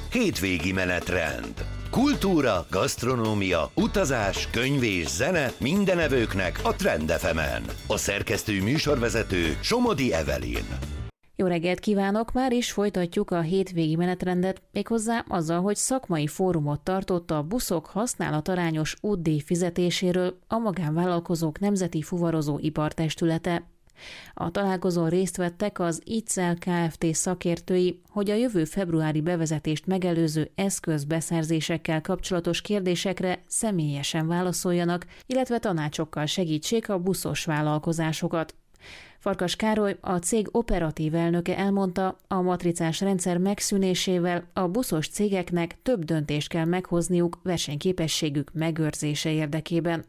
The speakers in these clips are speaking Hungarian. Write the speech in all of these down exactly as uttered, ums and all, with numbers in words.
Hétvégi menetrend. Kultúra, gasztronómia, utazás, könyv és zene minden evőknek a Trend ef emen. A szerkesztő műsorvezető Somodi Evelyn. Jó reggelt kívánok! Már is folytatjuk a hétvégi menetrendet, méghozzá azzal, hogy szakmai fórumot tartott a buszok használatarányos útdíj fizetéséről a Magánvállalkozók Nemzeti Fuvarozó Ipartestülete. A találkozón részt vettek az Itzel Kft. Szakértői, hogy a jövő februári bevezetést megelőző eszközbeszerzésekkel kapcsolatos kérdésekre személyesen válaszoljanak, illetve tanácsokkal segítsék a buszos vállalkozásokat. Farkas Károly, a cég operatív elnöke elmondta, a matricás rendszer megszűnésével a buszos cégeknek több döntést kell meghozniuk versenyképességük megőrzése érdekében.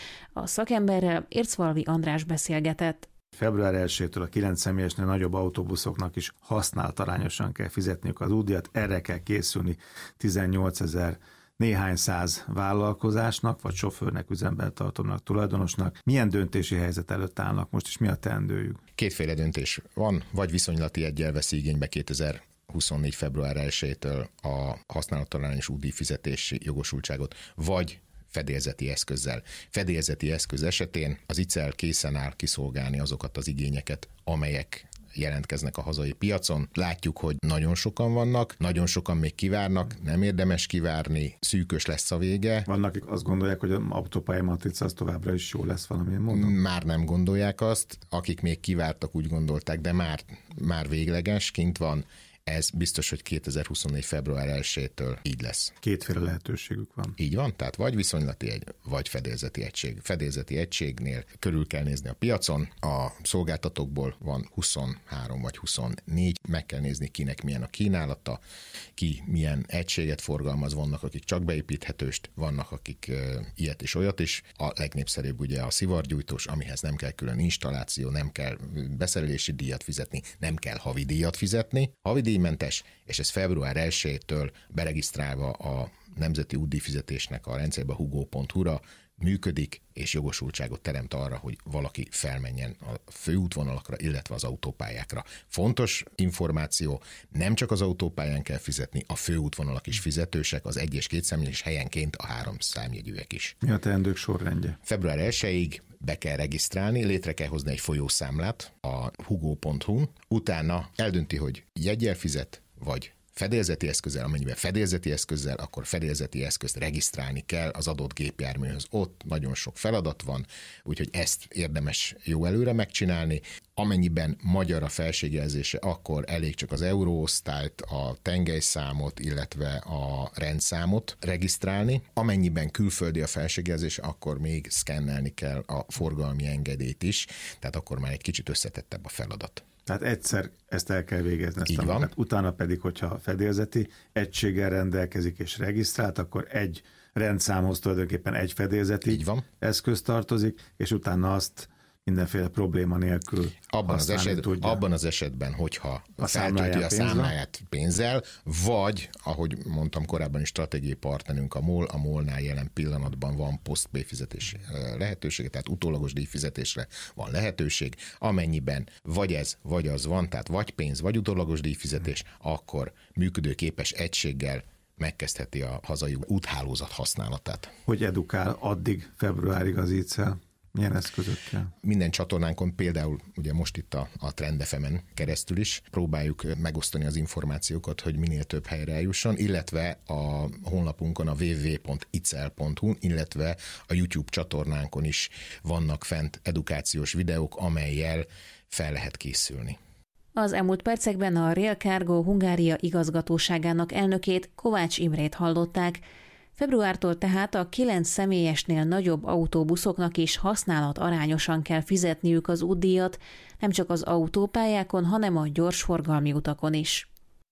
A szakemberrel Ércvalvi András beszélgetett. február elsejétől a kilenc személyesnél nagyobb autóbuszoknak is használatarányosan kell fizetniük az útdíjat, erre kell készülni tizennyolcezer néhány száz vállalkozásnak, vagy sofőrnek, üzemben tartónak, tulajdonosnak. Milyen döntési helyzet előtt állnak most, és mi a teendőjük? Kétféle döntés van, vagy viszonylati eggyel veszi igénybe kétezer-huszonnégy. február elsejétől a használatarányos útdíj fizetési jogosultságot, vagy fedélzeti eszközzel. Fedélzeti eszköz esetén az Itzel készen áll kiszolgálni azokat az igényeket, amelyek jelentkeznek a hazai piacon. Látjuk, hogy nagyon sokan vannak, nagyon sokan még kivárnak, nem érdemes kivárni, szűkös lesz a vége. Vannak, akik azt gondolják, hogy az autópálya matrica az továbbra is jó lesz valamilyen módon? Már nem gondolják azt, akik még kivártak, úgy gondolták, de már, már végleges, kint van. Ez biztos, hogy kétezer-huszonnégy. február elsejétől így lesz. Kétféle lehetőségük van. Így van, tehát vagy viszonylati egy, vagy fedélzeti egység. Fedélzeti egységnél körül kell nézni a piacon, a szolgáltatókból van huszonhárom vagy huszonnégy, meg kell nézni, kinek milyen a kínálata, ki milyen egységet forgalmaz, vannak, akik csak beépíthetőst, vannak, akik uh, ilyet és olyat is. A legnépszerűbb ugye a szivargyújtós, amihez nem kell külön installáció, nem kell beszerelési díjat fizetni, nem kell havidíjat fizetni. Havidíj mentes, és ez február elsejétől beregisztrálva a Nemzeti Útdíjfizetésnek a rendszerbe hugo pont hu-ra működik, és jogosultságot teremt arra, hogy valaki felmenjen a főútvonalakra, illetve az autópályákra. Fontos információ, nem csak az autópályán kell fizetni, a főútvonalak is fizetősek, az egy és két számjegyűek helyenként a három számjegyűek is. Mi a teendők sorrendje? február elsejéig be kell regisztrálni, létre kell hozni egy folyószámlát a hugo pont hu, utána eldönti, hogy jeggyel fizet, vagy fedélzeti eszközzel, amennyiben fedélzeti eszközzel, akkor fedélzeti eszközt regisztrálni kell az adott gépjárműhöz. Ott nagyon sok feladat van, úgyhogy ezt érdemes jó előre megcsinálni. Amennyiben magyar a felségjelzése, akkor elég csak az euróosztályt, a tengelyszámot, illetve a rendszámot regisztrálni. Amennyiben külföldi a felségjelzése, akkor még szkennelni kell a forgalmi engedélyt is, tehát akkor már egy kicsit összetettebb a feladat. Tehát egyszer ezt el kell végezni, ezt Így a van. munkát. Utána pedig, hogyha a fedélzeti egységgel rendelkezik és regisztrált, akkor egy rendszámhoz tulajdonképpen egy fedélzeti Így van. eszköz tartozik, és utána azt mindenféle probléma nélkül abban az, eset, tudja. abban az esetben, hogyha A feltölti a számláján számláját pénzzel, vagy, ahogy mondtam korábban is, stratégiai partnerünk a MOL, a MOL-nál jelen pillanatban van post-pay fizetés lehetősége, tehát utólagos díjfizetésre van lehetőség, amennyiben vagy ez, vagy az van, tehát vagy pénz, vagy utólagos díjfizetés, akkor működőképes egységgel megkezdheti a hazai úthálózat használatát. Hogy edukál addig februárig az Itzel? Milyen eszközökkel? Minden csatornánkon, például ugye most itt a, a Trend ef emen keresztül is próbáljuk megosztani az információkat, hogy minél több helyre eljusson, illetve a honlapunkon, a double-u double-u double-u pont itzel pont hu, illetve a YouTube csatornánkon is vannak fent edukációs videók, amellyel fel lehet készülni. Az elmúlt percekben a Rail Cargo Hungária igazgatóságának elnökét, Kovács Imrét hallották. Februártól tehát a kilenc személyesnél nagyobb autóbuszoknak is használat arányosan kell fizetniük az útdíjat, nem csak az autópályákon, hanem a gyorsforgalmi utakon is.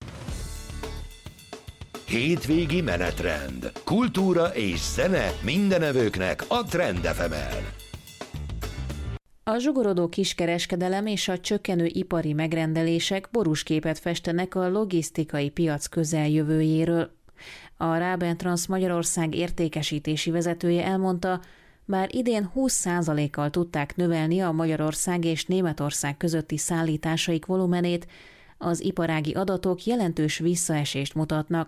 Hétvégi menetrend. Kultúra és zene minden evőknek a Trend ef emen. A zsugorodó kiskereskedelem és a csökkenő ipari megrendelések borús képet festenek a logisztikai piac közeljövőjéről. A Rabentrans Magyarország értékesítési vezetője elmondta, bár idén húsz százalékkal tudták növelni a Magyarország és Németország közötti szállításaik volumenét, az iparági adatok jelentős visszaesést mutatnak.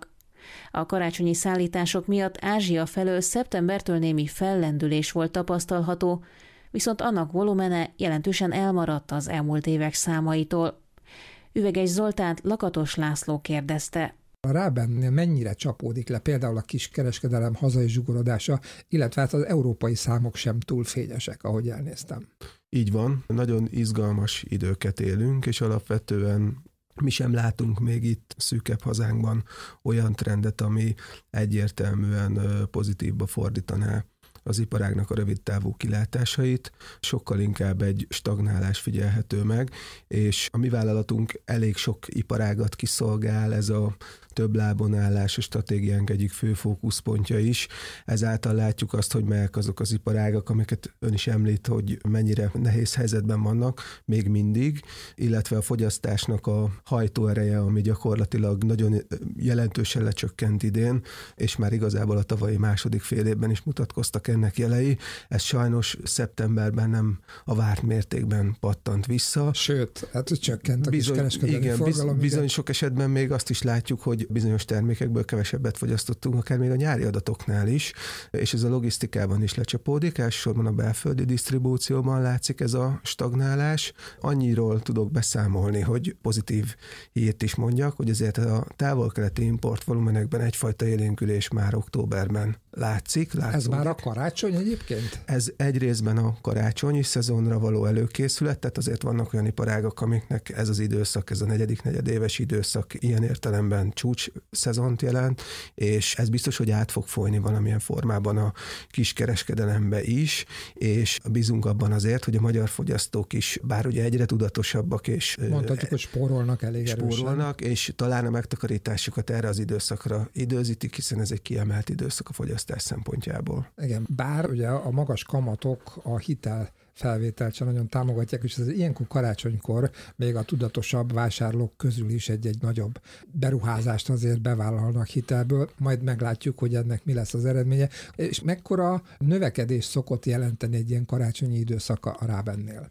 A karácsonyi szállítások miatt Ázsia felől szeptembertől némi fellendülés volt tapasztalható, viszont annak volumene jelentősen elmaradt az elmúlt évek számaitól. Üveges Zoltánt Lakatos László kérdezte. A Rábennél mennyire csapódik le például a kiskereskedelem hazai zsugorodása, illetve hát az európai számok sem túl fényesek, ahogy elnéztem. Így van, nagyon izgalmas időket élünk, és alapvetően mi sem látunk még itt szűkebb hazánkban olyan trendet, ami egyértelműen pozitívba fordítaná az iparágnak a rövidtávú kilátásait, sokkal inkább egy stagnálás figyelhető meg, és a mi vállalatunk elég sok iparágat kiszolgál, ez a több lábon állás a stratégiánk egyik fő fókuszpontja is. Ezáltal látjuk azt, hogy melyek azok az iparágak, amiket ön is említ, hogy mennyire nehéz helyzetben vannak még mindig, illetve a fogyasztásnak a hajtóereje, ami gyakorlatilag nagyon jelentősen lecsökkent idén, és már igazából a tavalyi második fél évben is mutatkoztak ennek jelei. Ez sajnos szeptemberben nem a várt mértékben pattant vissza. Sőt, hát csökkent a bizony, kiskereskedelmi igen, forgalom. Bizony, bizony sok esetben még azt is látjuk, hogy bizonyos termékekből kevesebbet fogyasztottunk, akár még a nyári adatoknál is, és ez a logisztikában is lecsapódik, elsősorban a belföldi disztribúcióban látszik ez a stagnálás. Annyiról tudok beszámolni, hogy pozitív hírt is mondjak, hogy azért a távol-keleti importvolumenekben egyfajta élénkülés már októberben látszik. Látszódik. Ez már a karácsony egyébként? Ez egy részben a karácsonyi szezonra való előkészület, tehát azért vannak olyan iparágak, amiknek ez az időszak, ez a negyedik negyedéves időszak ilyen értelemben csúcs szezont jelent, és ez biztos, hogy át fog folyni valamilyen formában a kiskereskedelembe is, és bízunk abban azért, hogy a magyar fogyasztók is, bár ugye egyre tudatosabbak, és mondhatjuk, hogy spórolnak elég erősen. Spórolnak, és talán a megtakarításukat erre az időszakra időzítik, hiszen ez egy kiemelt időszak a fogyasztás szempontjából. Igen, bár ugye a magas kamatok a hitel felvételt sem nagyon támogatják, és ez ilyenkor karácsonykor még a tudatosabb vásárlók közül is egy-egy nagyobb beruházást azért bevállalnak hitelből, majd meglátjuk, hogy ennek mi lesz az eredménye, és mekkora növekedés szokott jelenteni egy ilyen karácsonyi időszak a Rábennél.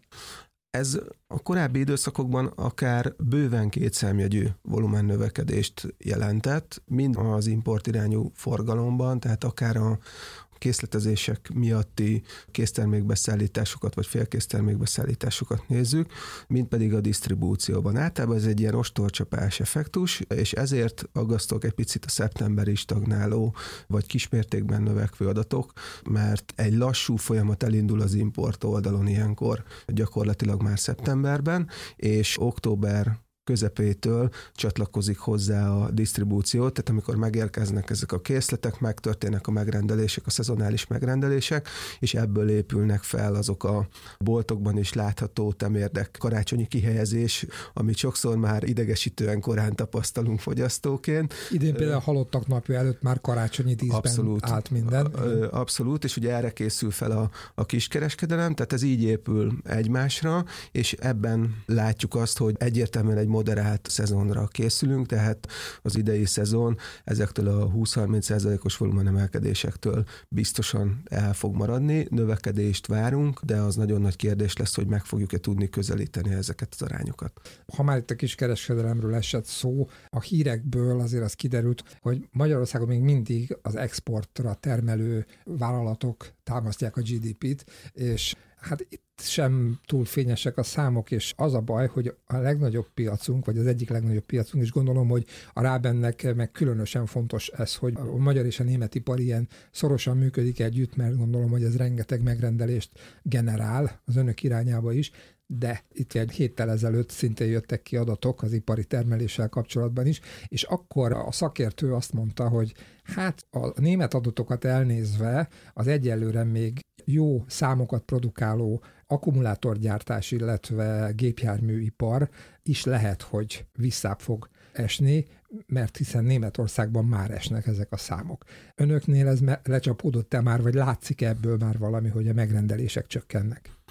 Ez a korábbi időszakokban akár bőven kétszámjegyű volumen növekedést jelentett, mind az import irányú forgalomban, tehát akár a készletezések miatti késztermékbeszállításokat vagy félkésztermékbeszállításokat nézzük, mint pedig a disztribúcióban. Általában ez egy ilyen ostorcsapás effektus, és ezért aggasztok egy picit a szeptemberi stagnáló vagy kismértékben növekvő adatok, mert egy lassú folyamat elindul az import oldalon ilyenkor gyakorlatilag már szeptemberben, és október közepétől csatlakozik hozzá a disztribúció, tehát amikor megérkeznek ezek a készletek, megtörténnek a megrendelések, a szezonális megrendelések, és ebből épülnek fel azok a boltokban is látható temérdek karácsonyi kihelyezés, amit sokszor már idegesítően korán tapasztalunk fogyasztóként. Idén például a halottak napja előtt már karácsonyi díszben abszolút, állt minden. Abszolút, és ugye erre készül fel a, a kiskereskedelem, tehát ez így épül egymásra, és ebben látjuk azt, hogy egyértelműen egy moderált szezonra készülünk, tehát az idei szezon ezektől a húsz-harminc százalékos volumenemelkedésektől biztosan el fog maradni, növekedést várunk, de az nagyon nagy kérdés lesz, hogy meg fogjuk-e tudni közelíteni ezeket az arányokat. Ha már itt a kiskereskedelemről esett szó, a hírekből azért az kiderült, hogy Magyarországon még mindig az exportra termelő vállalatok támasztják a gé dé pét, és hát itt sem túl fényesek a számok, és az a baj, hogy a legnagyobb piacunk, vagy az egyik legnagyobb piacunk, és gondolom, hogy a Rábennek meg különösen fontos ez, hogy a magyar és a német ipar ilyen szorosan működik együtt, mert gondolom, hogy ez rengeteg megrendelést generál az önök irányába is, de itt egy héttel ezelőtt szintén jöttek ki adatok az ipari termeléssel kapcsolatban is, és akkor a szakértő azt mondta, hogy hát a német adatokat elnézve az egyelőre még jó számokat produkáló akkumulátorgyártás, illetve gépjárműipar is lehet, hogy visszább fog esni, mert hiszen Németországban már esnek ezek a számok. Önöknél ez lecsapódott-e már, vagy látszik ebből már valami, hogy a megrendelések csökkennek?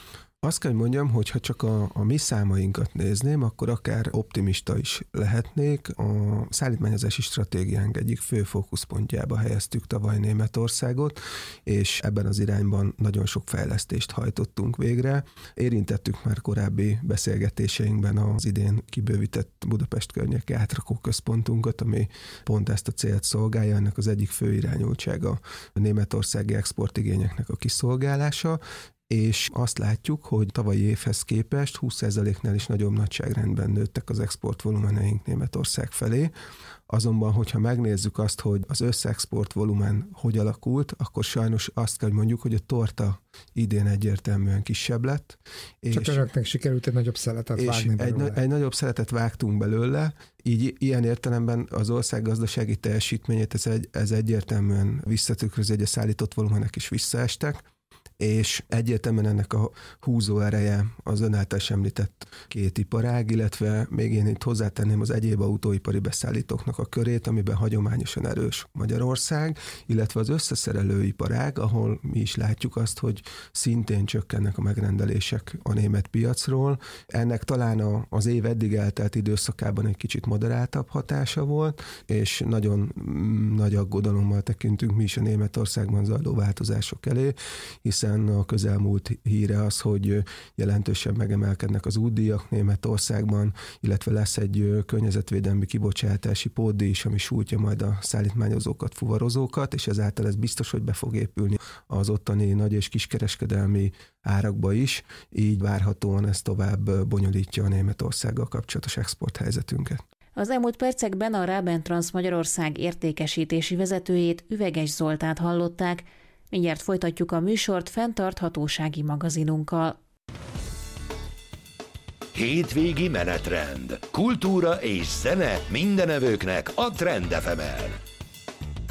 Azt kell, hogy mondjam, hogy ha csak a, a mi számainkat nézném, akkor akár optimista is lehetnék. A szállítmányozási stratégiánk egyik fő fókuszpontjába helyeztük tavaly Németországot, és ebben az irányban nagyon sok fejlesztést hajtottunk végre. Érintettük már korábbi beszélgetéseinkben az idén kibővített Budapest környéki átrakóközpontunkat, ami pont ezt a célt szolgálja. Ennek az egyik fő irányultsága a németországi exportigényeknek a kiszolgálása, és azt látjuk, hogy tavalyi évhez képest húsz százaléknál is nagyobb nagyságrendben nőttek az exportvolumeneink Németország felé. Azonban, hogyha megnézzük azt, hogy az összexport volumen hogy alakult, akkor sajnos azt kell, hogy mondjuk, hogy a torta idén egyértelműen kisebb lett. Csak önöknek sikerült egy nagyobb szeletet és vágni belőle. Egy, egy nagyobb szeletet vágtunk belőle, így ilyen értelemben az ország gazdasági teljesítményét ez, egy, ez egyértelműen visszatükrözi, hogy a szállított volumenek is visszaestek, és egyértelműen ennek a húzó ereje az ön által említett két iparág, illetve még én itt hozzátenném az egyéb autóipari beszállítóknak a körét, amiben hagyományosan erős Magyarország, illetve az összeszerelőiparág, ahol mi is látjuk azt, hogy szintén csökkennek a megrendelések a német piacról. Ennek talán az év eddig eltelt időszakában egy kicsit moderáltabb hatása volt, és nagyon nagy aggodalommal tekintünk mi is a Németországban zajló változások elé, hiszen a közelmúlt híre az, hogy jelentősen megemelkednek az útdíjak Németországban, illetve lesz egy környezetvédelmi kibocsátási pótdíj is, ami sújtja majd a szállítmányozókat, fuvarozókat, és ezáltal ez biztos, hogy be fog épülni az ottani nagy- és kiskereskedelmi árakba is, így várhatóan ez tovább bonyolítja a Németországgal kapcsolatos exporthelyzetünket. Az elmúlt percekben a Rabentrans Magyarország értékesítési vezetőjét, Üveges Zoltánt hallották. Mindjárt folytatjuk a műsort fenntarthatósági magazinunkkal. Hétvégi menetrend. Kultúra és zene mindenevőknek a Trend ef emen.